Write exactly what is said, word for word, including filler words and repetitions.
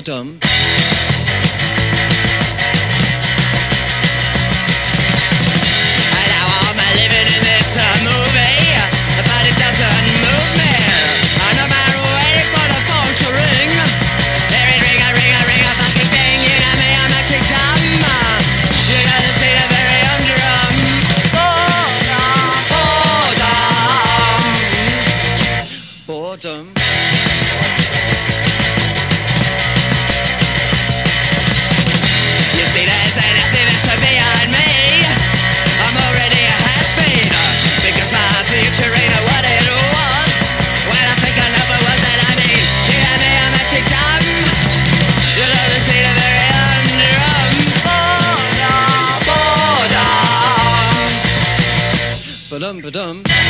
boredom. And now I'm living in this uh, movie, but it doesn't move me. And no matter waiting for the phone to ring, there it ring, a ring, a ring, a fucking thing. You know me, I'm acting dumb. You know the state of very underarm. Boredom, boredom, boredom. You see, there's anything that's beyond me. I'm already a has-been, because my future ain't what it was. When I think I know what was that I mean. You hear me, I'm acting dumb. You know the state of very underarm. Boredom, boredom. Ba-dum, ba-dum.